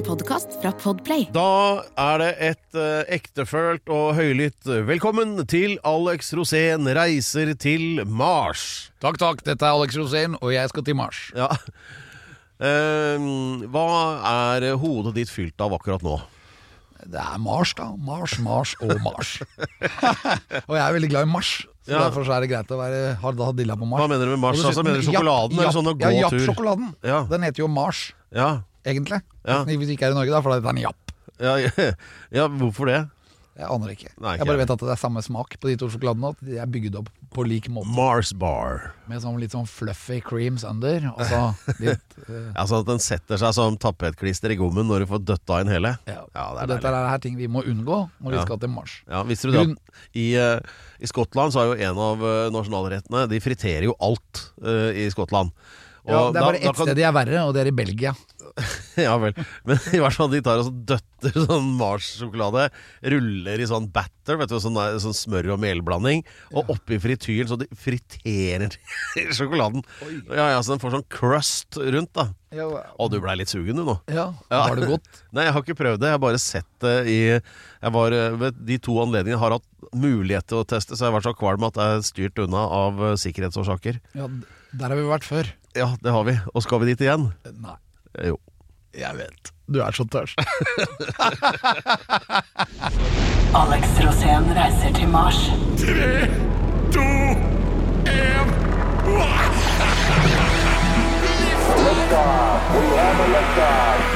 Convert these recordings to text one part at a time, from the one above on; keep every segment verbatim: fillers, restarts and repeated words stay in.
En podcast fra Podplay. Da er det et uh, ektefølt og høylytt velkommen til Alex Rosén reiser til Mars. Takk, takk. Dette er Alex Rosén, og jeg skal til Mars. Ja. Uh, hva er hodet ditt fylt av akkurat nå? Det er Mars da. Mars, Mars og Mars. Og jeg er veldig glad i Mars. Så ja. Derfor så er det greit å være hardilla på Mars. Hva mener du med Mars? Altså, mener du sjokoladen ja, eller sånn å gå ja, tur? Ja, Japp-sjokoladen. Ja. Den heter jo Mars, ja. egentlig. Ja. Hvis vi ikke er i Norge da, for det er en Japp. Ja, ja, ja, hvorfor det? Jeg aner ikke. Nei, ikke jeg bare vet at det er samme smak på de to sjokoladene, at de er bygget opp på lik måte. Mars bar. Med sånn litt sånn fluffy creams under, og så litt... Uh... Ja, sånn at den setter seg som tappetklister i gommen når du får døtta inn hele. Ja, ja det er dette er her ting vi må unngå når ja. vi skal til Mars. Ja, visste du det at i, uh, i Skottland så er jo en av uh, nasjonalrettene, de friterer jo alt uh, i Skottland. Og ja, det er bare da, ett kan... sted de er verre, og det er i Belgia. Ja vel, men i hvert fall de tar og så døtter sånn Mars-sjokolade, ruller i sånn batter, vet du, sånn, sånn smør- og melblanding, og ja. oppi frityren, så de friterer sjokoladen. Oi. Ja, ja, så den får sånn crust rundt da. Ja, wow. Og du ble litt sugen du nå. Ja, ja. Var det godt? Nei, jeg har ikke prøvd det, jeg har bare sett det i, jeg var, ved de to anledningene har hatt mulighet til å teste, så jeg har vært så kvalm at jeg er styrt unna av sikkerhetsårsaker. Ja, der har vi vært før. Ja, det har vi, og skal vi dit igjen? Nei. Jo. Jeg vet. Du er så tørst. Alex Rosén reiser til Mars. Tre, to, en. Liftoff. We have a liftoff.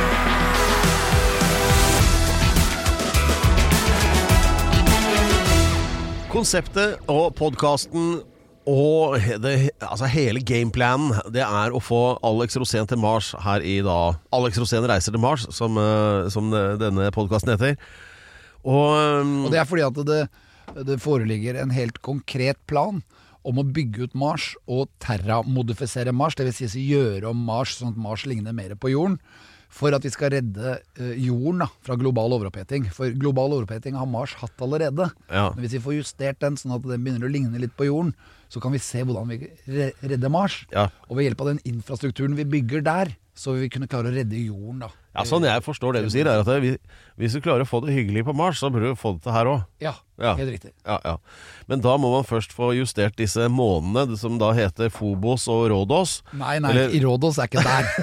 Konseptet og podcasten og det, altså hele gameplanen, det er å få Alex Rosén til Mars her i dag. Alex Rosén reiser til Mars, som, som denne podcasten heter. Og, og det er fordi at det, det foreligger en helt konkret plan om å bygge ut Mars og terramodifisere Mars, det vil si gjøre om Mars sånn at Mars ligner mer på jorden, for at vi skal redde uh, jorden da, fra global overoppheting. For global overoppheting har Mars hatt allerede. Ja. Men hvis vi får justert den sånn at den begynner å ligne litt på jorden, så kan vi se hvordan vi redder Mars. Ja. Og ved hjelp av den infrastrukturen vi bygger der, så vil vi kunne klare å redde jorden da. Ja, sånn jeg forstår det du sier er at det, hvis du klarer å få det hyggelig på Mars, så bør du få det til her også. Ja, ja. Helt riktig. Ja, ja. Men da må man først få justert disse månene som da heter Phobos og Rhodos. Nei, nei, Eller... Rhodos er ikke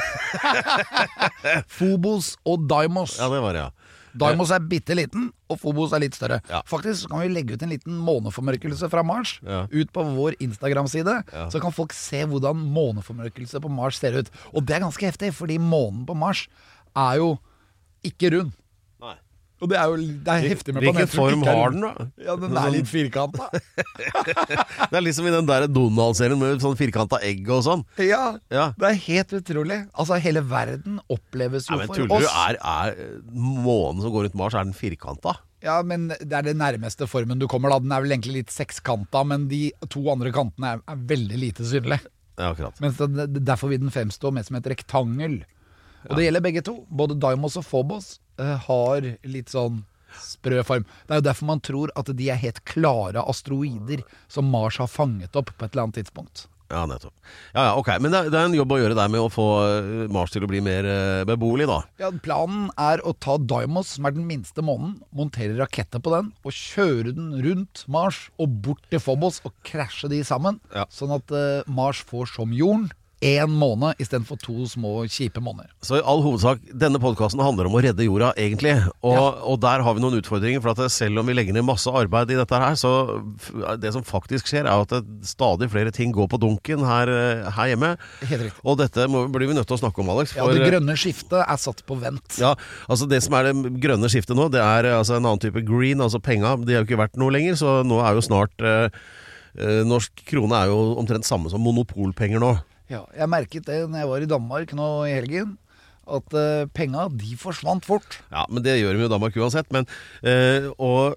der. Phobos og Deimos. Ja, det var det, ja. Deimos er bitteliten, og Phobos er litt større. Ja. Faktisk kan vi legge ut en liten måneformørkelse fra Mars ja. ut på vår Instagram-side, ja. så kan folk se hvordan måneformørkelse på Mars ser ut. Og det er ganske heftig, fordi månen på Mars er jo ikke rund. Nei. Og det er jo det er heftig med planeten. Hvilken form har den da? Ja, den er litt firkanta. Det er liksom i den der Donald-serien med sånn firkanta egg og sånn. Ja, ja, det er helt utrolig. Altså hele verden oppleves jo ja, for tuller, oss. Er, er månen som går rundt Mars, er den firkanta? Ja, men det er det nærmeste formen du kommer da. Den er vel egentlig litt sekskanta, men de to andre kantene er, er veldig lite synlige. Ja, akkurat. Men det, derfor vil den fremstå mer som et rektangel. Og det gjelder begge to. Både Deimos og Phobos uh, har litt sånn sprø form. Det er jo derfor man tror at de er helt klare asteroider som Mars har fanget opp på et eller annet tidspunkt. Ja, nettopp. Ja, ja, ok. Men det, det er en jobb å gjøre der med å få Mars til å bli mer uh, beboelig da. Ja, planen er å ta Deimos, som er den minste månen, montere raketter på den, og kjøre den rundt Mars og bort til Phobos og krasje de sammen, ja. Sånn at uh, Mars får som jorden en måned i stedet for to små kjipe måneder. Så i all hovedsak, denne podcasten handler om å redde jorda egentlig, og, ja. og der har vi noen utfordringer, for at selv om vi legger ned masse arbeid i dette her, så det som faktisk skjer er at det stadig flere ting går på dunken her, her hjemme. Helt riktig. Og dette må, blir vi nødt til å snakke om, Alex. For, ja, det grønne skiftet er satt på vent. Ja, altså det som er det grønne skiftet nå, det er altså en annen type green, altså penger, de har jo ikke vært noe lenger, så nå er jo snart, eh, norsk krone er jo omtrent samme som monopolpenger nå. Ja, jeg merket det når jeg var i Danmark nå i helgen, at uh, penga, de forsvant fort. Ja, men det gjør vi jo i Danmark uansett, men uh, og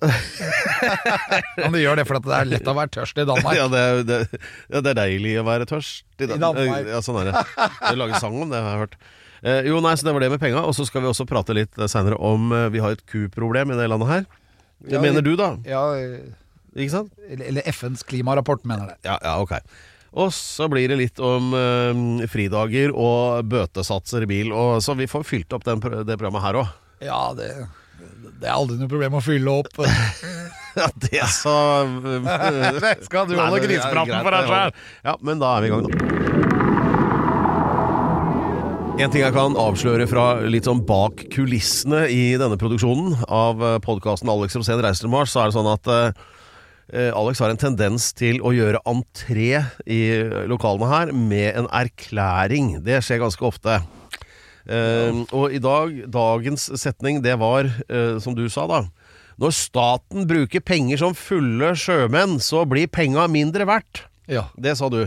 ja, det gjør det for at det er lett å være tørst i Danmark. Ja, det er, det, ja, det er deilig å være tørst i, Dan- I Danmark. Ja, sånn er det. Jeg lager sang om det, har jeg hørt. Uh, jo, nei, så det var det med penga, og så skal vi også prate litt senere om uh, vi har et ku-problem i det landet her. Det ja, mener du da? Ja, ikke sant? Eller, eller F N's klimarapport mener det. Ja, ja, ok. Og så blir det litt om eh, fridager og bøtesatser i bil, og så vi får fylt opp den, det programmet her også. Ja, det, det er aldri noe problem å fylle opp. Ja, det er så... Det skal du holde grisepraten for deg selv. Ja, men da er vi i gang da. En ting jeg kan avsløre fra litt sånn bak kulissene i denne produksjonen av podcasten Alex Rosén reiser til Mars, så er det sånn at eh, Alex har en tendens til å gjøre entré i lokalene her med en erklæring. Det skjer ganske ofte. Eh, og i dag, dagens setning, det var, eh, som du sa da, når staten bruker penger som fulle sjømenn, så blir penga mindre verdt. Ja. Det sa du.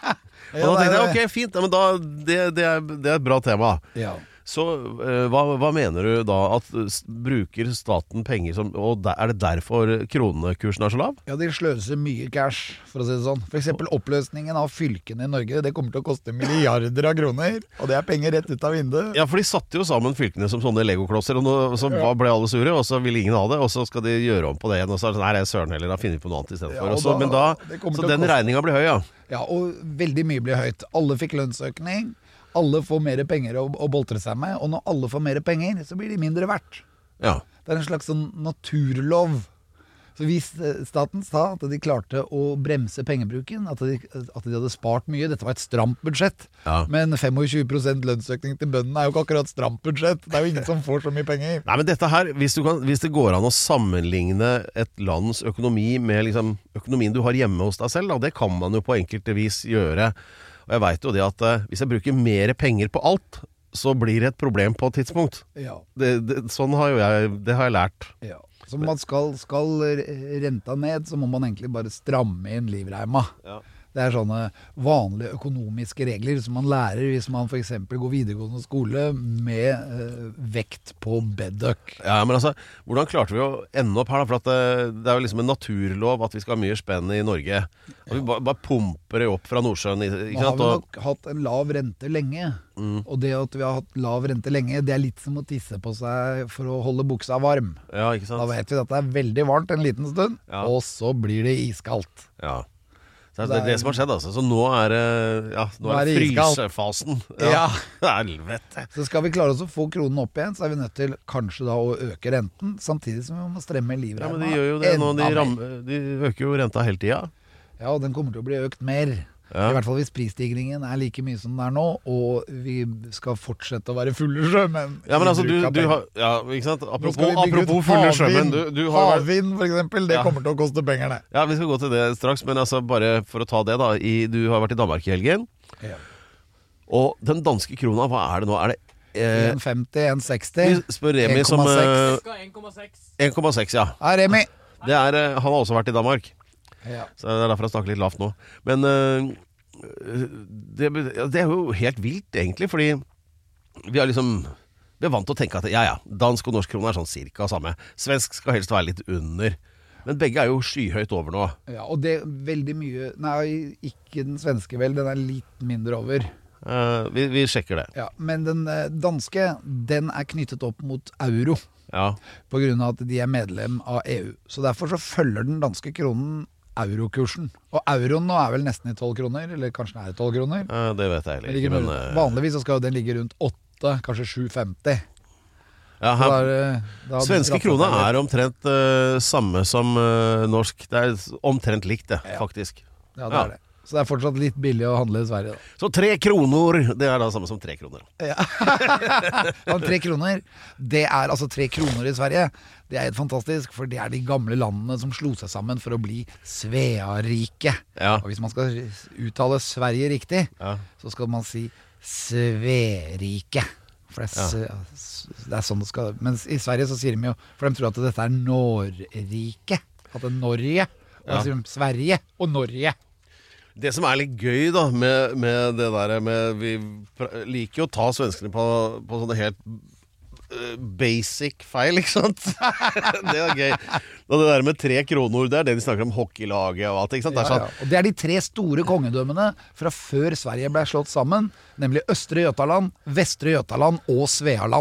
Ja, og da tenkte jeg, det- ok, fint, ja, men da, det, det, er, det er et bra tema. Ja. Så eh, hva, hva mener du da, at s- bruker staten penger som, og der, er det derfor kronekursen er så lav? Ja, de sløser mye cash, for å si det sånn. For eksempel oppløsningen av fylkene i Norge, det kommer til å koste milliarder av kroner, og det er penger rett ut av vinduet. Ja, for de satte jo sammen fylkene som sånne legoklosser, og nå, så Ja. ble alle sure, og så ville ingen ha det, og så skal de gjøre om på det igjen, og så er det sånn, nei, det er søren heller, da finner vi på noe annet i stedet Ja, for. og Og så, da- men da, det kommer så til å den koste- regningen blir høy, ja. Ja, og veldig mye blir høyt. Alle fikk lønnsøkning, alle får mer penger å, å boltre seg med, og når alle får mer penger, så blir de mindre verdt. Ja. Det er en slags sånn naturlov. Så hvis eh, staten sa at de klarte å bremse pengebruken, at de, at de hadde spart mye, dette var et stramt budsjett, Ja. men tjuefem prosent lønnsøkning til bøndene er jo ikke akkurat stramt budsjett. Det er jo ingen som får så mye penger. Nei, men dette her, hvis, du kan, hvis det går an å sammenligne et lands økonomi med liksom, økonomien du har hjemme hos deg selv, da, det kan man jo på enkelte vis gjøre. Og jeg vet jo det at eh, hvis jeg bruker mer penger på alt, så blir det et problem på et tidspunkt. Ja. Det, det, sånn har jo jeg, det har jeg lært. Ja. Så man skal, skal renta ned, så må man egentlig bare stramme inn livreima. Ja. Det er sånne vanlige økonomiske regler som man lærer hvis man for eksempel går videregående skole med eh, vekt på bedduck. Ja, men altså, hvordan klarte vi å ende opp her da? For at det, det er jo liksom en naturlov at vi skal ha mye spenn i Norge. Og vi bare, bare pumper det opp fra Nordsjøen. Ikke Nå har sant? vi Og, nok hatt en lav rente lenge, Mm. og det at vi har hatt lav rente lenge, det er litt som å tisse på seg for å holde buksa varm. ja, ikke Da sant? vet vi at det er veldig varmt en liten stund, Ja. og så blir det iskaldt. Ja. Så det er det som har skjedd, altså. Så nå er det, ja, nå Nå er er det det iskaldt. frysefasen. Ja. Helvete. Så skal vi klare oss å få kronen opp igjen, så er vi nødt til kanskje da å øke renten, samtidig som vi må stremme Ja, livreima men de gjør jo det nå. De, enda ram, mer. de øker jo renta hele tida. Ja, og den kommer til å bli økt mer. Ja. I hvert fall hvis prisstigningen er like mye som den er nå, og vi skal fortsette å være fulle sjømenn. Ja, men i altså, du, bruk av du penger. har Ja, ikke sant? Nå Apropos, skal vi bygge ut apropos fulle havvind. sjømenn. Du, du har vært Havvind, for eksempel, det Ja. kommer til å koste penger, det. Ja, vi skal gå til det straks, men altså bare for å ta det da i, du har vært i Danmark i helgen. Ja. Og den danske krona, hva er det nå? Er det eh, en femti, en seksti. Vi spør Remi som en komma eh, seks. en komma seks. en komma seks, ja. Ja, Remi. Det er, eh, han har også vært i Danmark. Ja. Så det er derfor jeg snakker litt lavt nå. Men eh, det, det er jo helt vilt egentlig, fordi vi har liksom Vi er vant til å tenke at ja, ja, dansk og norsk krone er sånn cirka samme. Svensk skal helst være litt under. Men begge er jo skyhøyt over nå. Ja, og det er veldig mye. Nei, ikke den svenske vel, den er litt mindre over. Eh, vi, vi sjekker det. Ja, men den eh, danske, den er knyttet opp mot euro, Ja. på grunn av at de er medlem av E U. Så derfor så følger den danske kronen eurokursen. Og euroen nå er vel nesten i tolv kroner, eller kanskje den er i tolv kroner. Eh, det vet jeg Den heller ligger ikke, men rundt- eh, Vanligvis så skal jo den ligge rundt åtte, kanskje sju femti. ja, Så her, da er det- da hadde Svenske rattet krona seg litt. er omtrent eh, samme som eh, norsk. Det er s- omtrent likt det, Ja. faktisk. Ja, det Ja. er det. Så det er fortsatt litt billig å handle i Sverige, da. Så tre kroner, det er da samme som tre kroner. Ja, tre kroner, det er altså tre kroner i Sverige. Det er helt fantastisk, for det er de gamle landene som slo seg sammen for å bli Svearike. Ja. Og hvis man skal uttale Sverige riktig, Ja. så skal man si Sverige. For det er, s- det er sånn det skal. Mens i Sverige så sier de jo, for de tror at dette er Norrike. At det er Norge. Og da Ja. sier de Sverige og Norge. Det som er litt gøy da med, med det der med, vi pr- liker jo å ta svenskene på, på sånne helt eh, basic feil, ikke sant? Det er gøy. Og det der med tre kroner, det er det de snakker om hockeylaget og alt, ikke sant? Det er Ja, sånn, ja. Og det er de tre store kongedømmene fra før Sverige ble slått sammen, nemlig Østre Jøtaland, Vestre Jøtaland og Svealand.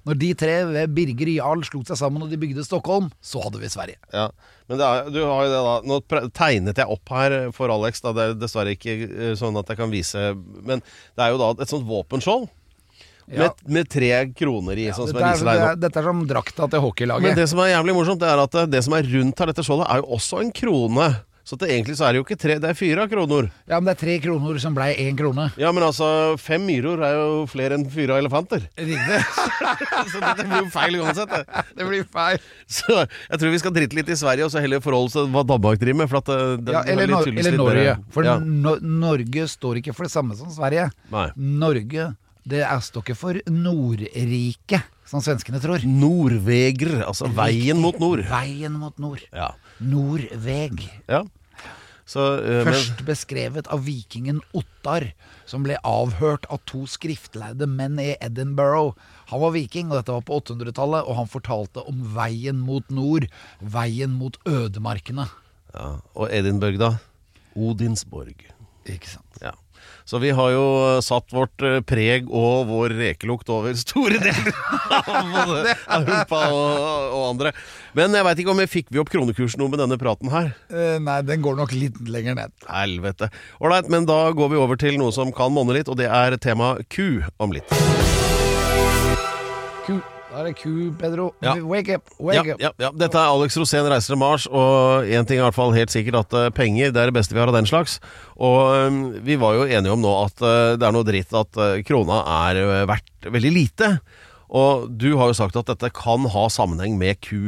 Når de tre ved Birger Jarl slo seg sammen og de bygde Stockholm, så hadde vi Sverige. Ja, men det er, du har jo det da. Nå pre- tegnet jeg opp her for Alex, da. Det er dessverre ikke eh, sånn at jeg kan vise, men det er jo da et sånt våpenskjold Ja. med, med tre kroner i, sånn som Dette jeg er, viser deg det nå. er, dette er som drakta til hockeylaget. Men det som er jævlig morsomt, det er at det, det som er rundt her, dette skjoldet, er jo også en krone. Så det, egentlig så er det jo ikke tre, det er fire kroner. Ja, men det er tre kroner som ble én krone. Ja, men altså, fem myrer er jo flere enn fire elefanter. Riktig. Så dette blir jo feil uansett. Det. Det blir feil. Så jeg tror vi skal drite litt i Sverige, og så heller forholde oss til hva Danmark driver med. For at det, det, Ja, det eller, er litt Nor tydeligvis eller litt Norge. mer- For ja. no Norge står ikke for det samme som Sverige. Nei. Norge, det er står ikke for Nordriket, som svenskene tror. Nordveger, altså veien mot nord. Veien mot nord. Ja. Nordveg. Ja. Så, eh, Først beskrevet av vikingen Ottar, som ble avhørt av to skriftlærde menn i Edinburgh. Han var viking, og dette var på åttehundretallet, og han fortalte om veien mot nord, veien mot ødemarkene. men, ja. Og Edinburgh da? Odinsborg. Ikke sant? Ja. Så vi har jo satt vårt eh, preg og vår rekelukt over store deler av både Europa og, og andre. Men jeg vet ikke om vi fikk vi opp kronekursen noe med denne praten her. Eh, nei, den går nok litt lenger ned. Helvete. Alright, men da går vi over til noe som kan monne litt, og det er tema ku om litt. Ku. Da er det ku, Pedro. Ja. Wake up, Ja, wake up. ja, ja. Dette er Alex Rosén reiser til Mars, og en ting er i hvert fall helt sikkert at uh, penger, det er det beste vi har av den slags. Og um, vi var jo enige om nå at uh, det er noe dritt at uh, krona er uh, verdt veldig lite. Og du har jo sagt at dette kan ha sammenheng med ku.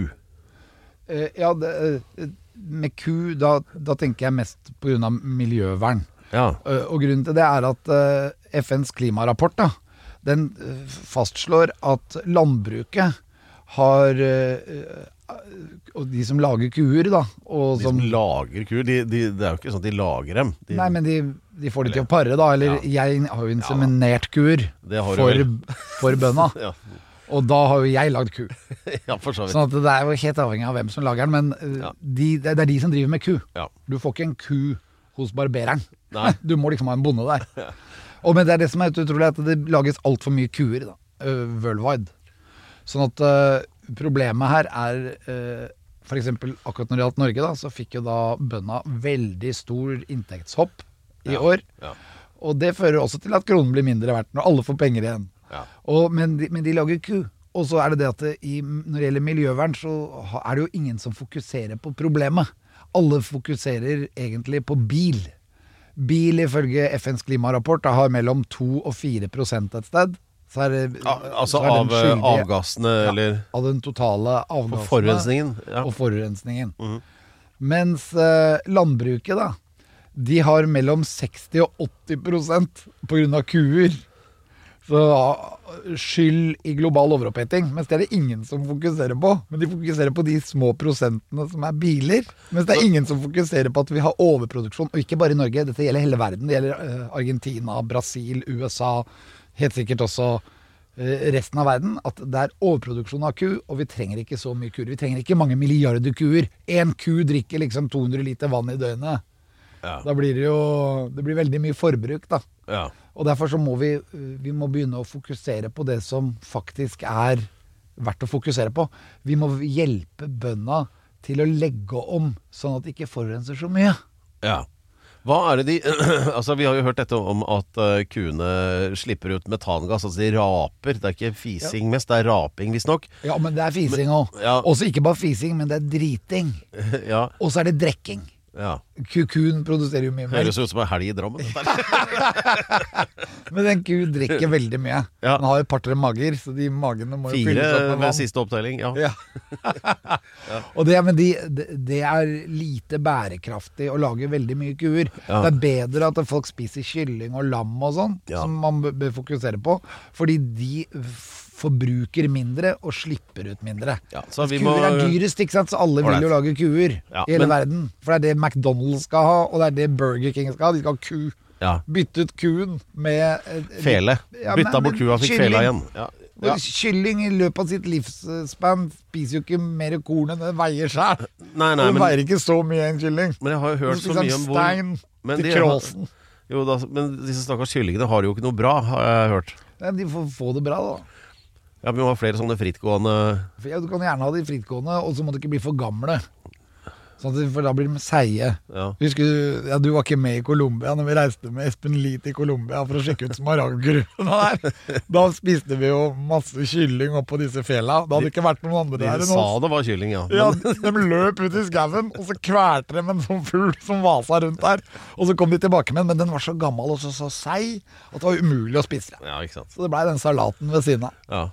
Eh, ja, det, eh, med ku, da, da tenker jeg mest på grunn av miljøvern. Ja. Eh, og grunnen til det er at eh, F N's klimarapport da, den eh, fastslår at landbruket har eh, og de som lager kuer da, og De som, som lager ku, de, de, det er jo ikke sånn at de lager dem. De, nei, men de, de får det til å pare da, eller jeg har jo inseminert kuer Det har du for, vel. for bønna, ja. og da har jo jeg lagd ku. ja, for så vidt. Sånn at det er jo helt avhengig av hvem som lager den, men eh, Ja. de, det er de som driver med ku. Ja. Du får ikke en ku hos barbereren. Nei. Du må liksom ha en bonde der. Og men det er det som er utrolig, at det lages alt for mye kuer da, uh, worldwide. Sånn at uh, problemet her er uh, for eksempel akkurat når det gjaldt Norge da, så fikk jo da bønda veldig stor inntektshopp i Ja. år. Ja. Og det fører også til at kronen blir mindre verdt når alle får penger igjen. Ja. Og, men, de, men de lager ku. Og så er det det at det, i, når det gjelder miljøvern, så ha- er det jo ingen som fokuserer på problemet. Alle fokuserer egentlig på bil. Bil ifølge F N's klimarapport da, har mellom to og fire prosent et sted. Så er det, Al altså så er den av uh, skyldige- avgassene, ja, eller av den totale for avgassene forurensningen. Ja. og forurensningen. Mhm. Mens eh, landbruket da, de har mellom seksti og åtti prosent på grunn av kuer. Så ah, skyld i global overoppheting, mens det er det ingen som fokuserer på. Men de fokuserer på de små prosentene som er biler. Mens det er ingen som fokuserer på at vi har overproduksjon. Og ikke bare i Norge, dette gjelder hele verden. Det gjelder eh, Argentina, Brasil, U S A, helt sikkert også eh, resten av verden. At det er overproduksjon av ku, og vi trenger ikke så mye kuer. Vi trenger ikke mange milliarder kuer. En ku drikker liksom to hundre liter vann i døgnet. Ja. Da blir det jo det blir veldig mye forbruk da. Ja. Og derfor så må vi, vi må begynne å fokusere på det som faktisk er verdt å fokusere på. Vi må hjelpe bøndene til å legge om, sånn at de ikke forurenser så mye. Ja. Hva er det de Altså, vi har jo hørt dette om at uh, kuene slipper ut metangass. Altså de raper. Det er ikke fising mest, det er raping visstnok. Ja, men det er fising også. ja. Også ikke bare fising, men det er driting. ja. Og så er det drekking. ja. Kukun produserer jo mye melk, Høres ut som en helg i Drammen. dette her. men den ku drikker veldig mye. Ja. Den har et par-tre mager, så de magene må jo Fire fylles opp med ved vann. siste opptelling. Ja. Ja. Og det, men de, det, det er lite bærekraftig å lage veldig mye kuer. Ja. Det er bedre at folk spiser kylling og lam og sånn, Ja. som man bør bør fokusere på, fordi de f- forbruker mindre og slipper ut mindre. Ja, så Mens vi kuer må- er dyrest, ikke sant? Så alle vil jo lage kuer Ja, i hele men- verden. For det er det McDonald's skal ha, og det er det Burger King skal ha. De skal ha ku. Ja. Bytte ut kuen med eh, Fele. Ja, Bytta men- bort kua, fikk kylling. fela igjen. Ja. Og Ja. Kylling i løpet av sitt livsspann spiser jo ikke mer korn enn det veier selv. Nei, nei, Den men, veier ikke så mye en kylling. men jeg har jo hørt Så så spiser mye han om hvor stein men til de har- kråsen. Jo da, men disse stakkars kyllingene har jo ikke noe bra, har jeg hørt. Nei, de får få det bra da. Ja, vi må ha flere sånne frittgående. Ja, du kan gjerne ha de frittgående, og så må de ikke bli for gamle. Sånn at, for da blir de seige. Ja. Husker du, ja, du var ikke med i Colombia når vi reiste med Espen Lie til Colombia for å sjekke ut smaragdgruvene der. Da spiste vi jo masse kylling opp på disse fjella. Det hadde ikke vært noen andre De der enn sa oss. det var kylling, ja. Ja, Men, de løp ut i skaven, og så kvælte de en sånn fugl som vasa rundt der. Og så kom de tilbake med den, men den var så gammel og så, så seig at det var umulig å spise. ja, ikke sant. Så det ble den salaten ved siden av. Ja.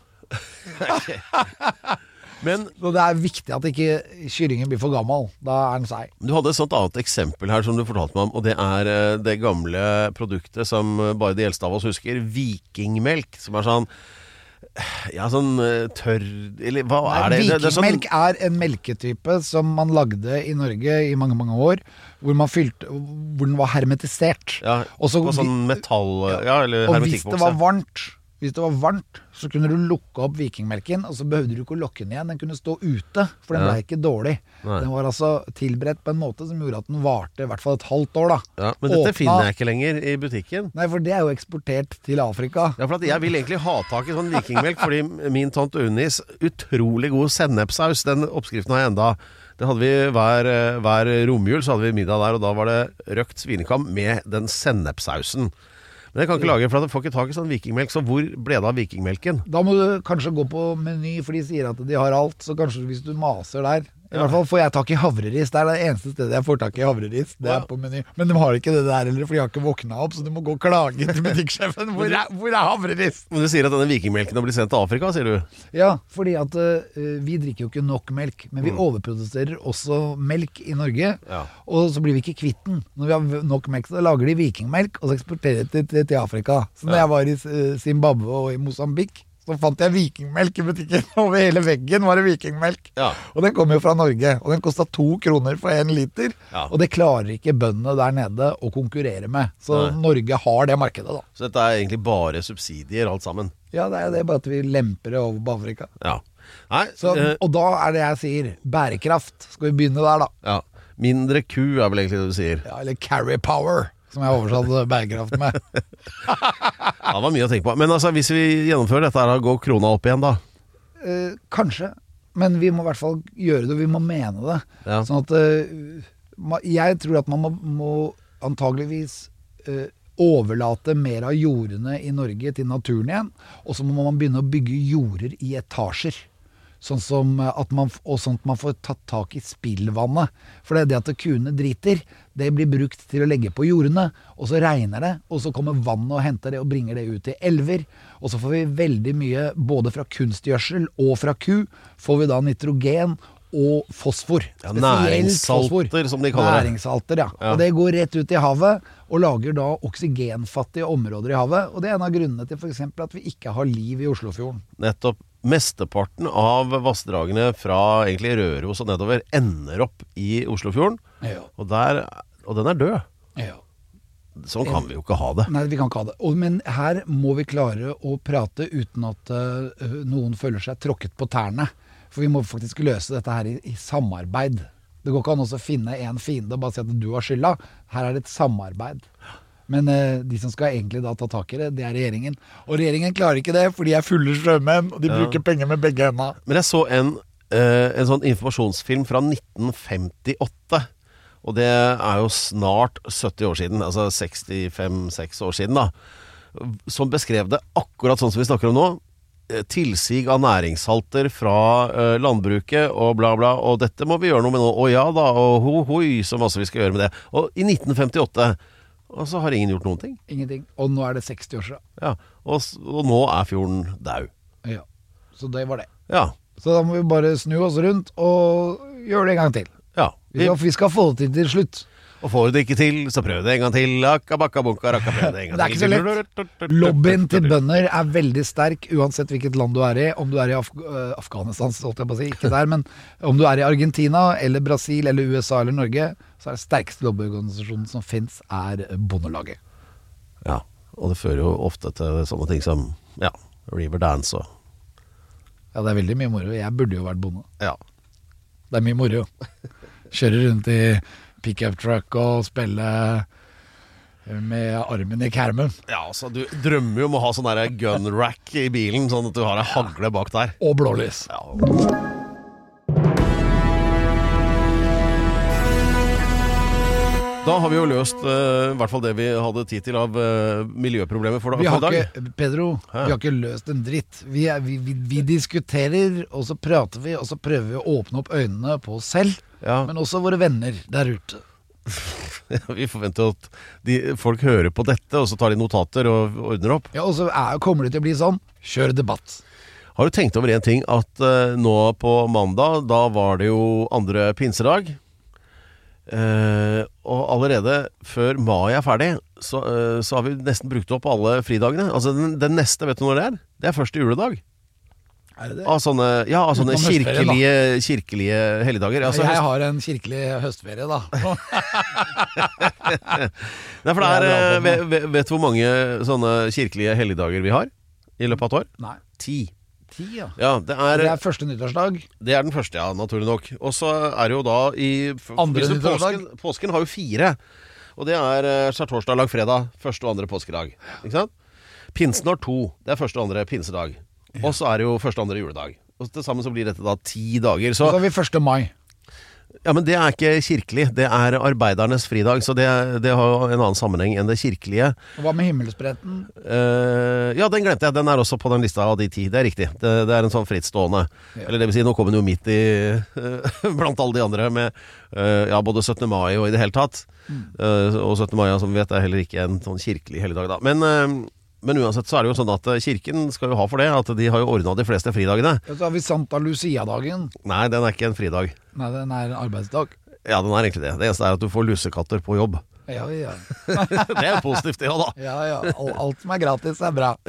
Men Så det er viktig at ikke kyllingen blir for gammel. Da er den seig. du hadde et sånt annet eksempel her som du fortalte meg om, og det er eh, det gamle produktet som eh, bare de eldste av oss husker, vikingmelk, som er sånn ja, sånn eh, tørr eller hva er det? Det, det er sånn, Vikingmelk er en melketype som man lagde i Norge i mange, mange år, hvor man fylte, hvor den var hermetisert. ja, Og så- på sånn metall ja, eller Og hvis det hermetikkboks. var ja. varmt, hvis det var varmt, så kunne du lukke opp vikingmelken, og så behøvde du ikke å lukke den igjen. Den kunne stå ute, for den Ja. ble ikke dårlig. Nei. Den var altså tilberedt på en måte som gjorde at den varte i hvert fall et halvt år da. Ja, men dette Åpna- finner jeg ikke lenger i butikken. Nei, for det er jo eksportert til Afrika. Ja, for at jeg vil egentlig ha tak i sånn vikingmelk, fordi min tante Unis utrolig god sennepsaus, den oppskriften har jeg enda. Det hadde vi hver, eh, hver romjul, så hadde vi middag der, og da var det røkt svinekam med den sennepsausen. Men jeg kan ikke lage, for at jeg får ikke tak i sånn vikingmelk, så hvor ble det av vikingmelken? Da må du kanskje gå på Meny, for de sier at de har alt, så kanskje hvis du maser der. I hvert fall får jeg tak i havreris. Det er det eneste stedet jeg får tak i havreris. Det Ja. er på Meny. Men de har ikke det der heller, for de har ikke våkna opp, så du må gå og klage til butikksjefen. Hvor er, hvor er havreris? Men du sier at denne vikingmelken har blitt sendt til Afrika, sier du? Ja, fordi at uh, vi drikker jo ikke nok melk, men vi Mm. overproduserer også melk i Norge. Ja. Og så blir vi ikke kvitt den. Når vi har nok melk, så lager de vikingmelk, og så eksporterer de til, til Afrika. Så når Ja. jeg var i uh, Zimbabwe og i Mosambik, så fant jeg vikingmelk i butikken. Over hele veggen var det vikingmelk. Ja. Og den kom jo fra Norge, og den kostet to kroner for en liter. Ja. Og det klarer ikke bøndene der nede å konkurrere med. Så Nei. Norge har det markedet da. Så dette er egentlig bare subsidier alt sammen. Ja, det er det, bare at vi lemper det over på Afrika. Ja. Nei, Så, eh, og da er det jeg sier, bærekraft. Skal vi begynne der da? ja. Mindre ku er vel egentlig det du sier. Ja, eller carry power, som jeg oversatte bærekraft med. Ja, det var mye å tenke på. Men altså, hvis vi gjennomfører dette her, går krona opp igjen da? Eh, kanskje, men vi må i hvert fall gjøre det, vi må mene det. Ja. Sånn at eh, ma- jeg tror at man må, må antageligvis eh, overlate mer av jordene i Norge til naturen igjen, og så må man begynne å bygge jorder i etasjer. Sånn som at man, og sånn at man får tatt tak i spillvannet. For det er det at kuene driter, det blir brukt til å legge på jordene, og så regner det, og så kommer vannet og henter det og bringer det ut i elver. Og så får vi veldig mye, både fra kunstgjødsel og fra ku, får vi da nitrogen og fosfor. Ja, Spesielt næringssalter, fosfor. som de kaller det. Næringssalter, ja. Ja. Og det går rett ut i havet, og lager da oksygenfattige områder i havet. Og det er en av grunnene til for eksempel at vi ikke har liv i Oslofjorden. Nettopp. Mesteparten av vassdragene fra egentlig Røros og nedover ender opp i Oslofjorden, Ja. og, der, og den er død. Ja. Sånn kan vi jo ikke ha det. Nei, vi kan ikke ha det. Og, men her må vi klare å prate uten at uh, noen føler seg tråkket på tærne. For vi må faktisk løse dette her i, i samarbeid. Det går ikke an å finne en fiende og bare si at du har skylda. Her er det et samarbeid. Men uh, de som skal egentlig da ta tak i det, det er regjeringen. Og regjeringen klarer ikke det, for de er fulle strømmenn, og de Ja. bruker penger med begge hendene. Men jeg så en, eh, en sånn informasjonsfilm fra nitten femtiåtte. Og det er jo snart sytti år siden, altså sekstifem seks år siden da, som beskrev det akkurat sånn som vi snakker om nå. Eh, Tilsig av næringssalter fra eh, landbruket og bla bla, og dette må vi gjøre noe med nå. Å ja da, og ho hoi, så masse vi skal gjøre med det. Og i nitten femtiåtte, og så har ingen gjort noen ting. Ingenting. Og nå er det seksti år siden. Ja, og, s- og nå er fjorden dau. Ja. Så det var det. Ja, Så da må vi bare snu oss rundt og gjøre det en gang til. ja. Vi Vi, skal, vi skal få det til til slutt. og får du det ikke til, så prøv det en gang til. Akka, bakka, bunka, rakka, prøv det en gang Det er ikke så lett. Lobbyen til bønder er veldig sterk, uansett hvilket land du er i. Om du er i Af øh, Afghanistan, holdt jeg på å si, ikke der, men om du er i Argentina, eller Brasil, eller U S A, eller Norge, så er det sterkeste lobbyorganisasjonen som finnes, er Bondelaget. Ja, og det fører jo ofte til sånne ting som, ja, Riverdance og, Ja, det er veldig mye moro. Jeg burde jo vært bonde. ja. Det er mye moro. Kjøre rundt i pickup truck og spille med armen i kermen. Ja, altså, du drømmer jo om å ha sånn der gun rack i bilen, sånn at du har en hagle bak der. Og blålys. Ja. Da har vi jo løst uh, i hvert fall det vi hadde tid til av uh, miljøproblemer for, vi for har i dag. Ikke, Pedro, Hæ? vi har ikke løst en dritt. Vi, er, vi, vi, vi diskuterer, og så prater vi, og så prøver vi å åpne opp øynene på oss selv, Ja. men også våre venner der ute. Vi forventer at de, folk hører på dette, og så tar de notater og ordner opp. Ja, og så er, kommer det til å bli sånn, kjør debatt. Har du tenkt over en ting, at uh, nå på mandag, da var det jo andre pinsedag, Uh, og allerede før mai er ferdig så, uh, så har vi nesten brukt opp alle fridagene. Altså den, den neste, vet du når det er? Det er første juledag. Er det det? Av sånne, ja, av sånne Utenom høstferien, kirkelige, kirkelige helligdager. Altså, jeg har en kirkelig høstferie da. Nei, for det er, uh, vet, vet, vet du hvor mange sånne kirkelige helligdager vi har i løpet av et år? Nei, Ti. ti ja. Ja, det er, Det er første nyttårsdag. det er den første, ja, naturlig nok. Og så er det jo da i f- Andre hvis du- nyttårsdag. påsken, påsken har jo fire. Og det er uh, skjærtorsdag, langfredag, første og andre påskedag. Ikke sant? Pinsen har to. Det er første og andre pinsedag. Og så er det jo første og andre juledag. Og til sammen så blir dette da ti dager. Så Så har vi første mai. ja, men det er ikke kirkelig. Det er arbeidernes fridag. Så det, det har jo en annen sammenheng enn det kirkelige. Og hva med himmelspretten? Uh, ja, den glemte jeg. Den er også på den lista av de ti. Det er riktig. Det, det er en sånn frittstående. Ja. Eller det vil si, nå kommer den jo midt i uh, blant alle de andre med uh, ja, både syttende mai og i det hele tatt. Uh, og syttende mai, som vi vet, er heller ikke en sånn kirkelig helligdag da. Men, uh, men uansett så er det jo sånn at uh, kirken skal jo ha for det, at de har jo ordnet de fleste fridagene. Og så har vi Santa Lucia-dagen. Nei, den er ikke en fridag. Nei, den er en arbeidsdag. Ja, den er egentlig det. Det eneste er at du får lussekatter på jobb. Ja, ja. Det er jo positivt det også, da. Ja, ja. Alt, alt som er gratis er bra.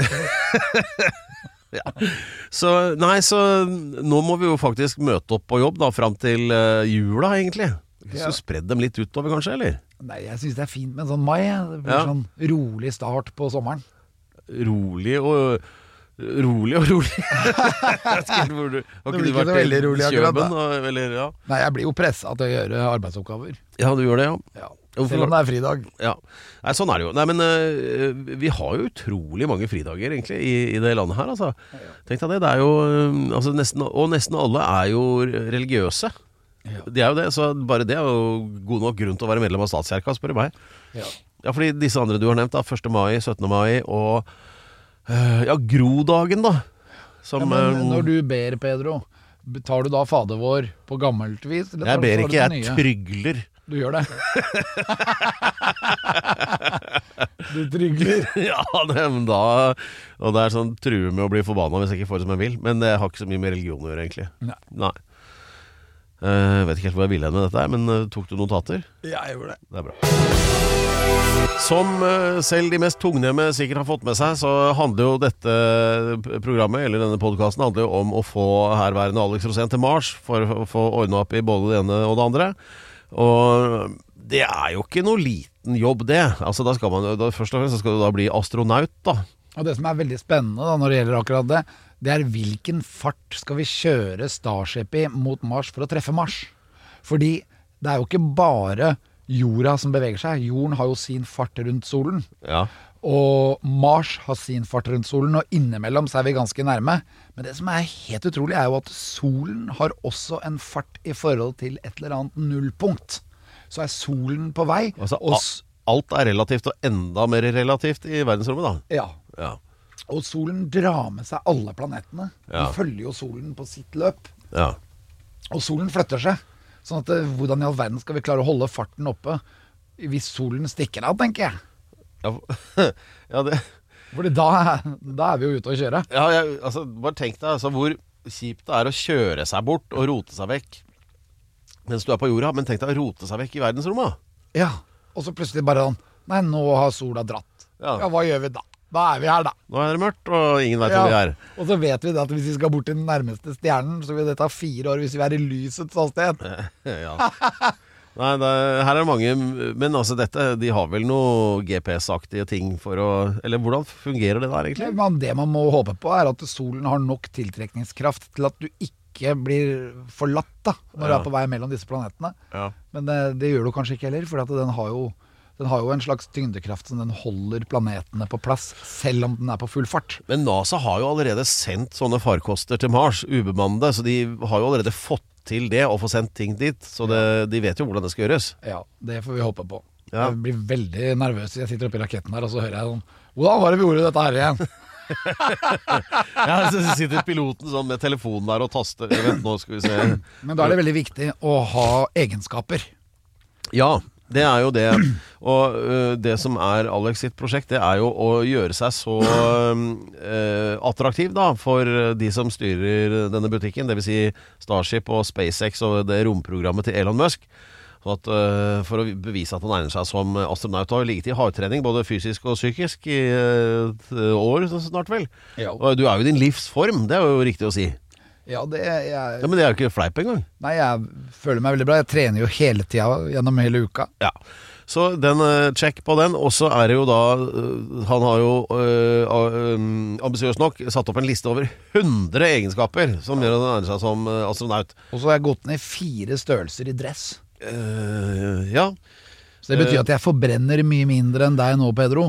Ja. Så, nei, så nå må vi jo faktisk møte opp på jobb da, frem til uh, jula egentlig. Så Ja. spredd dem litt utover kanskje, eller? Nei, jeg synes det er fint med en sånn mai. ja. Det blir Ja. sånn rolig start på sommeren. Rolig og Rolig og rolig. Jeg vet ikke helt hvor du, har Det ikke blir du ikke vært så veldig i rolig akkurat, Kjøben, og, eller, ja. Nei, jeg blir jo presset til å gjøre arbeidsoppgaver. Ja, du gjør det, ja. Ja. Hvorfor- Selv om det er fridag. Ja. Nei, sånn er det jo. Nei, men øh, vi har jo utrolig mange fridager egentlig i, i det landet her, altså. Tenk deg det, det er jo øh, altså, nesten, og nesten alle er jo religiøse. Ja. De er jo det, så bare det er jo god nok grunn til å være medlem av statskirka, spør du meg. Ja. Ja, fordi disse andre du har nevnt da, første mai, syttende mai og øh, ja, Grodagen da. Som, Ja, men øh, når du ber, Pedro, tar du da Fader vår på gammelt vis? eller jeg tar du- ber tar du ikke, det jeg nye? trygler. Du gjør det. Du trygler. Ja, det, men da og det er sånn true med å bli forbanna hvis jeg ikke får det som jeg vil. Men det har ikke så mye med religion å gjøre egentlig. Nei. Nei. Eh, vet ikke helt hvor jeg ville hen med dette her, men eh, tok du notater? Ja, jeg gjorde det. Det er bra. Som eh, selv de mest tungnemme sikkert har fått med seg, så handler jo dette programmet, eller denne podcasten, handler jo om å få herværende Alex Rosén til Mars for å få ordnet opp i både det ene og det andre. Og det er jo ikke noe liten jobb det. Altså da skal man da, først og fremst så skal du da bli astronaut da. Og det som er veldig spennende da, når det gjelder akkurat det, det er hvilken fart skal vi kjøre Starship i mot Mars for å treffe Mars. Fordi det er jo ikke bare jorda som beveger seg. Jorden har jo sin fart rundt solen. Ja. Og Mars har sin fart rundt solen, og innimellom så er vi ganske nærme. Men det som er helt utrolig er jo at solen har også en fart i forhold til et eller annet nullpunkt. Så er solen på vei. Altså, og, a- alt er relativt og enda mer relativt i verdensrommet da. ja, Ja. og solen drar med seg alle planetene. Ja. Den følger jo solen på sitt løp. Ja. Og solen flytter seg. Sånn at eh, hvordan i all verden skal vi klare å holde farten oppe hvis solen stikker av, tenker jeg. Ja, ja, det, Fordi da, da er vi jo ute å kjøre. ja jeg, altså, bare tenk deg altså, hvor kjipt det er å kjøre seg bort og rote seg vekk mens du er på jorda, men tenk deg å rote seg vekk i verdensrommet. Ja, og så plutselig bare sånn, nei, nå har sola dratt. Ja. Ja, hva gjør vi da? Da er vi her da. Nå er det mørkt, og ingen vet hvor vi er. Og så vet vi det at hvis vi skal bort til den nærmeste stjernen, så vil det ta fire år hvis vi er i lysets hastighet. Ja. Nei, det, her er det mange, men altså dette, de har vel noe G P S-aktige ting for å, eller hvordan fungerer det der egentlig? Men det man må håpe på er at solen har nok tiltrekningskraft til at du ikke blir forlatt da, når du Ja. er på vei mellom disse planetene. Ja. Men det, det gjør du kanskje ikke heller, for at den har jo Den har jo en slags tyngdekraft som den holder planetene på plass, selv om den er på full fart. Men NASA har jo allerede sendt sånne farkoster til Mars, ubemannede, så de har jo allerede fått til det å få sendt ting dit, så det, de vet jo hvordan det skal gjøres. Ja, det får vi håpe på. Ja. Jeg blir veldig nervøs. Jeg sitter oppe i raketten her, og så hører jeg sånn, hvordan var det vi gjorde dette her igjen? Ja, så sitter piloten sånn med telefonen der og taster. Vent, nå skal vi se. Men da er det veldig viktig å ha egenskaper. Ja, det er jo det. Og uh, det som er Alex sitt prosjekt, det er jo å gjøre seg så uh, attraktiv da, for de som styrer denne butikken, det vil si Starship og SpaceX og det romprogrammet til Elon Musk. Så at, uh, for å bevise at han egner seg som astronaut og har ligget i hardtrening, både fysisk og psykisk, i et år snart vel. Ja. Og du er jo i din livsform, det er jo riktig å si. Ja, det jeg, Ja, Men det er jo ikke fleip engang. Nei, jeg føler meg veldig bra. Jeg trener jo hele tida gjennom hele uka. Ja, så den uh, check på den. Og så er det jo da uh, han har jo uh, uh, ambisiøst nok satt opp en liste over hundre egenskaper som gjør at han egner seg som uh, astronaut. Og så har jeg gått ned fire størrelser i dress. uh, Ja Så det betyr at jeg forbrenner mye mindre enn deg nå, Pedro.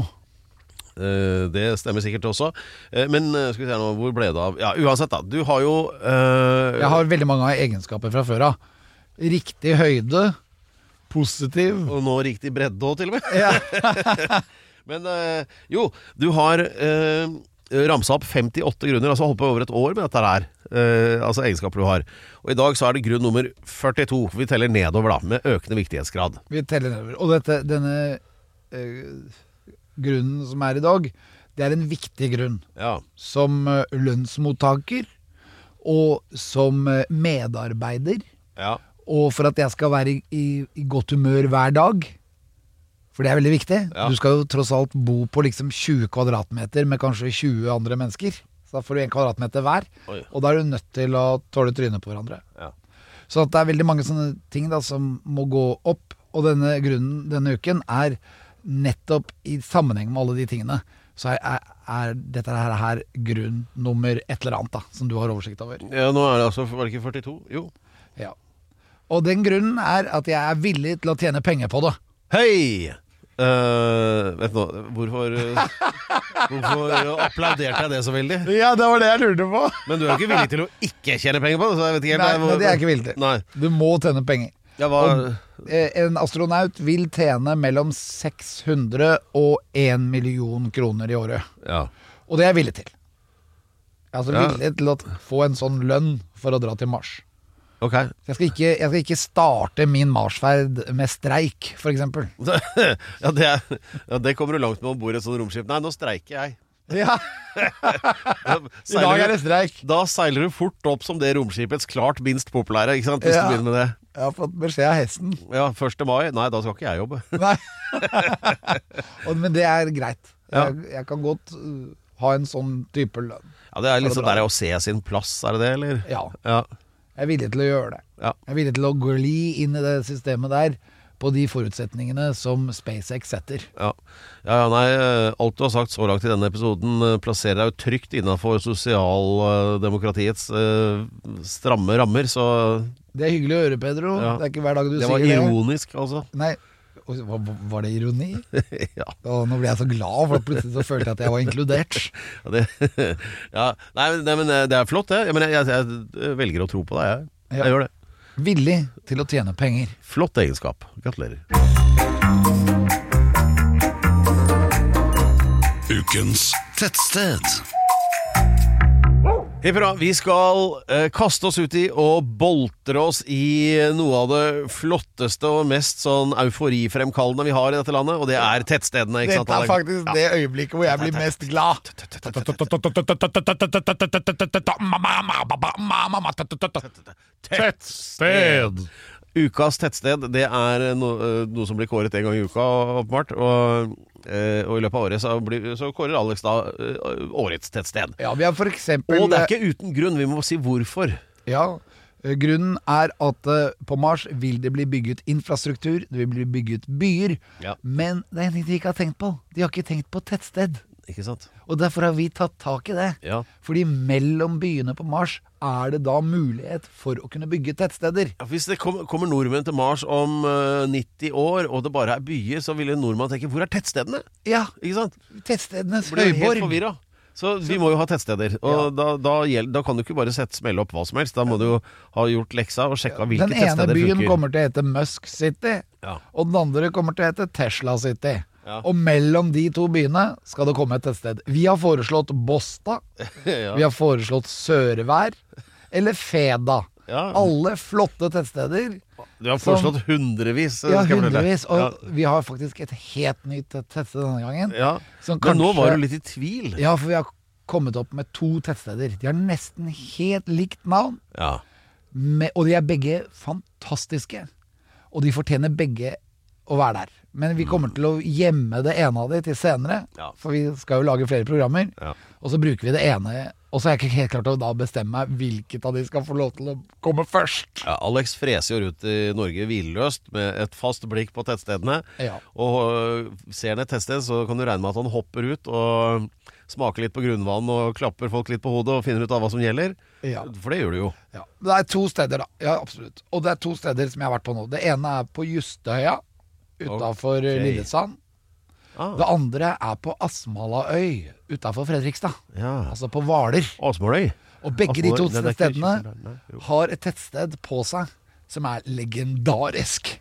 uh, Det stemmer sikkert også. uh, Men uh, skal vi se nå, hvor ble det av? Ja, uansett da, du har jo uh, Jeg har veldig mange egenskaper fra før av. Riktig høyde, positiv. Og nå riktig bredde også til og med. Ja. Men uh, jo, du har uh, ramsa opp femtiåtte grunner, altså holdt på over et år med dette her, uh, altså egenskaper du har. Og i dag så er det grunn nummer førtito, for vi teller nedover da, med økende viktighetsgrad. Vi teller nedover. Og dette, denne eh, grunnen som er i dag, det er en viktig grunn. Ja, Som eh, lønnsmottaker, og som eh, medarbeider, ja, og for at jeg skal være i, i, i godt humør hver dag. For det er veldig viktig. Ja. Du skal jo tross alt bo på liksom tjue kvadratmeter med kanskje tjue andre mennesker. Så da får du en kvadratmeter hver, Oi. og da er du nødt til å tåle trynet på hverandre. ja. Så at det er veldig mange sånne ting da som må gå opp, og denne grunnen denne uken er nettopp i sammenheng med alle de tingene. Så er, er, er dette her, her grunn nummer et eller annet da, som du har oversikt over. Ja, nå er det altså, var det ikke førtito? Jo. Ja. Og den grunnen er at jeg er villig til å tjene penger på det. Hei! Uh, vet du nå, hvorfor, uh, hvorfor applauderte jeg det så veldig? Ja, det var det jeg lurte på. Men du er jo ikke villig til å ikke tjene penger på det, så jeg vet ikke helt. Nei, jeg- nei, det er jeg ikke villig til. Nei. Du må tjene penger. Ja, hva... Og eh, en astronaut vil tjene mellom seks hundre og en million kroner i året. Ja. Og det er jeg villig til. Jeg er altså Ja. villig til å få en sånn lønn for å dra til Mars. Ok. Jeg skal ikke, jeg skal ikke starte min Marsferd med streik, for eksempel. Ja, det, er, ja, det kommer du langt med om bord i et sånt romskip. Nei, nå streiker jeg. Ja, Da i dag er det streik. Da seiler du fort opp som det romskipets klart minst populære, ikke sant? Hvis Ja. du begynner med det. Jeg har fått beskjed av hesten. Ja, første mai. Nei, da skal ikke jeg jobbe. Nei. Og, men det er greit. Ja. Jeg, jeg kan godt uh, ha en sånn type lønn. Ja, det er det liksom bra? der å se sin plass, er det det, eller? Ja, Ja. jeg er villig til å gjøre det. Ja. Jeg er villig til å gli inn i det systemet der på de forutsetningene som SpaceX setter. Ja. Ja, ja, nei, alt du har sagt så langt i denne episoden eh, plasserer deg jo trygt innenfor sosialdemokratiets uh, stramme rammer, så Det er hyggelig å høre, Pedro. Ja. Det er ikke hver dag du det sier var det. ironisk, altså. Nei, Oi, hva- Var det ironi? Ja. Å, nå ble jeg så glad, for plutselig så følte jeg at jeg var inkludert. Ja, det, ja, nei, men- nei, men eh, det er flott det. Jeg, mener, jeg, jeg, jeg velger å tro på deg, jeg. Ja. Jeg gjør det. Villig til å tjene penger. Flott egenskap. Gratulerer. Ukens tettsted. Hei, bra. Vi skal eh, kaste oss ut i og boltre oss i noe av det flotteste og mest sånn euforifremkallende vi har i dette landet, og det er tettstedene, ikke sant? Dette er Alex? faktisk det øyeblikket hvor jeg blir mest glad. Tettsted. Ukas tettsted, det er no, noe som blir kåret en gang i uka, åpenbart. Og, eh, og i løpet av året så, blir, så kårer Alex da eh, årets tettsted. Ja, vi har for eksempel Og det er ikke uten grunn, vi må si hvorfor. Ja, eh, grunnen er at eh, på Mars vil det bli bygget infrastruktur, det vil bli bygget byer, Ja. men det er en ting de ikke har tenkt på. De har ikke tenkt på tettsted. Ikke sant? Og derfor har vi tatt tak i det. Ja. Fordi mellom byene på Mars er det da mulighet for å kunne bygge tettsteder. Ja, hvis det kom, kommer nordmenn til Mars om uh, nitti år, og det bare er byer, så vil en nordmann tenke, hvor er tettstedene? Ja, Ikke sant? tettstedenes Blir helt høyborg. forvirret. Så vi må jo ha tettsteder. Og Ja. da, da, gjeld, da kan du ikke bare sette smelle opp hva som helst. Da må du jo ha gjort leksa og sjekka hvilke Den ene tettsteder byen funker. kommer til å hete Musk City, Ja. og den andre kommer til å hete Tesla City. Ja. Og mellom de to byene skal det komme et tettsted. Vi har foreslått Båstad, ja. vi har foreslått Sørvær, eller Feda. Ja. Alle flotte tettsteder. Du har foreslått hundrevis. Ja, skal jeg fortelle. hundrevis. Og Ja. vi har faktisk et helt nytt tettsted denne gangen. Ja. Som Men nå kanskje- var du litt i tvil. Ja, for vi har kommet opp med to tettsteder. De har nesten helt likt navn, Ja. med, og de er begge fantastiske. Og de fortjener begge å være der. Men vi kommer til å gjemme det ene av de til senere, Ja. for vi skal jo lage flere programmer. Ja. Og så bruker vi det ene, og så er jeg ikke helt klart å da bestemme meg hvilket av de skal få lov til å komme først. Ja, Alex freser jo rundt i Norge hvileløst med et fast blikk på tettstedene. Ja. Og øh, ser han et tettsted, så kan du regne med at han hopper ut og smaker litt på grunnvann og klapper folk litt på hodet og finner ut av hva som gjelder. Ja. For det gjør du jo. Ja. Det er to steder, da. Ja, absolutt. Og det er to steder som jeg har vært på nå. Det ene er på Justøya, utafor Ok. Lillesand. Ah. Det andre er på Asmalaøy, utafor Fredrikstad. Ja. Altså på Hvaler. Åsmåløy. Og begge de to Åsmåløy, det er ikke stedene Kirkenes, nei, jo. har et tettsted på seg som er legendarisk.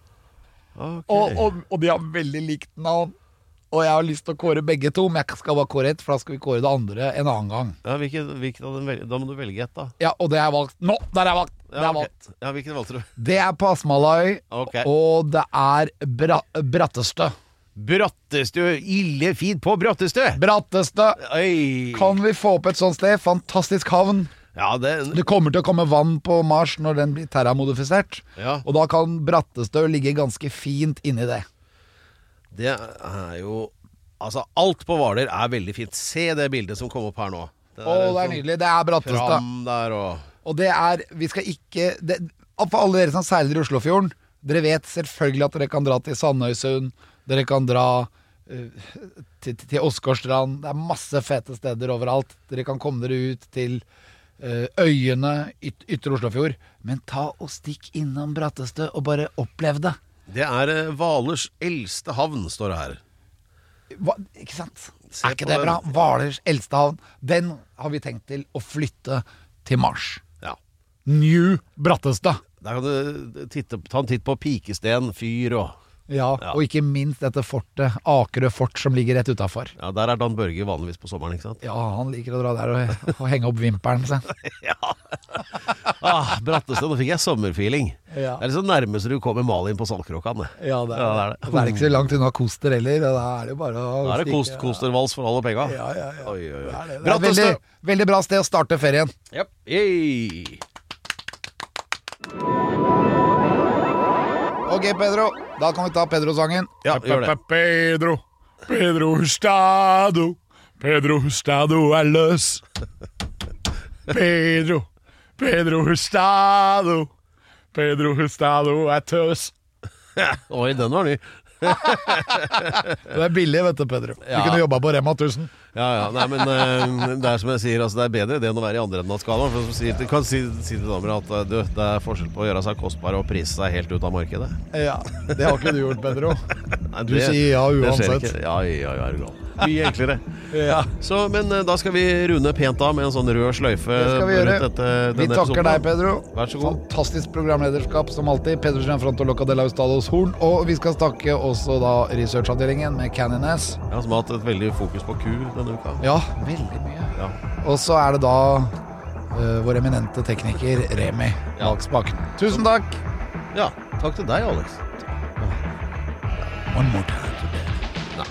Ok. Og, og, og de har veldig likt navn. Og jeg har lyst til å kåre begge to, men jeg skal bare kåre ett, for da skal vi kåre det andre en annen gang. Ja, hvilket, hvilket av dem velger, da må du velge ett, da. Ja, og det er valgt nå! Der er valgt! Det Ja, er ok. valgt. Ja, hvilket valgte du? Det er på Asmalaøy, Ok. og det er bra Brattestø. Brattestø. Ille fint på Brattestø! Brattestø! Oi. Kan vi få opp et sånt sted? Fantastisk havn. Ja, det Det kommer til å komme vann på Mars når den blir terramodifisert. Ja. Og da kan Brattestø ligge ganske fint inni det. Det er jo Altså, alt på Hvaler er veldig fint. Se det bildet som kom opp her nå. Å, det er sånn nydelig. Det er Brattestø. Fram der og Og det er Vi skal ikke det, For alle dere som seiler i Oslofjorden, dere vet selvfølgelig at dere kan dra til Sandøysund. Dere kan dra uh, til, til Åsgårdstrand. Det er masse fete steder overalt. Dere kan komme dere ut til uh, øyene yt, Ytre Oslofjord. Men ta og stikk innom Brattestø og bare opplev det. Det er eh, Hvalers eldste havn, står det her. Hva, ikke sant? Se Er ikke på det den. bra? Hvalers eldste havn. Den har vi tenkt til å flytte til Mars. Ja. New Brattestø. Der kan du titte, ta en titt på Pikesten fyr og Ja, Ja. og ikke minst dette fortet, Akerø fort, som ligger rett utafor. Ja, der er Dan Børge vanligvis på sommeren, ikke sant? Ja, han liker å dra der og, og henge opp vimpelen sin. Ah, Brattestø, nå fikk jeg sommerfeeling. Ja. Det er liksom nærmest du kommer Malin på Sandkråkan. det. Ja, det er, Ja, det er det. Og så er det ikke så langt unna Koster heller. og Da er det jo bare å Da er det stikke- kost, kostervals for alle penga. Ja, ja, ja. Oi, oi, oi. Det er, det. Det er Brattestø! veldig, veldig bra sted å starte ferien. Yep. Yay. Ok, Pedro. Da kan vi ta Pedro-sangen. Ja, gjør det. Pedro, Pedro Hustado, Pedro Hustado er løs. Pedro, Pedro Hustado, Pedro Hustado er tøs. Oi, den var ny. Det er billig, vet du, Pedro. Du Ja. kunne jobba på Rema tusen. Ja, ja, nei, men eh, det er som jeg sier, altså, det er bedre det enn å være i andre enden av skalaen. For å si, du kan si, si til damer at eh, du, det er forskjell på å gjøre seg kostbar og prise seg helt ut av markedet. Ja, det har ikke du gjort, Pedro. Nei, Du sier ja det skjer uansett. ikke. Ja, ja, ja, er du gal. Mye enklere. Ja. Så, men eh, da skal vi runde pent av med en sånn rød sløyfe. Det skal vi gjøre. rundt dette, Vi denne takker episoden. deg, Pedro. Vær så god. Fantastisk programlederskap som alltid. Pedro Gianfranto Loca de la Ustados Horn. Og vi skal takke også da researchavdelingen med Canines. Ja, som har hatt et veldig fokus på ku denne uka. Ja, veldig mye. Ja. Og så er det da uh, vår eminente tekniker Remi Ja. bak spaken. Tusen takk. ja, takk til deg, Alex. One more time. Nei.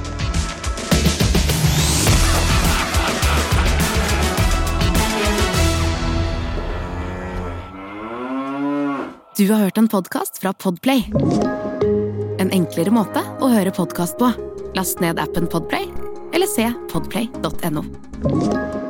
Du har hørt en podcast fra Podplay. En enklere måte å høre podcast på. Last ned appen Podplay, eller se podplay punktum no.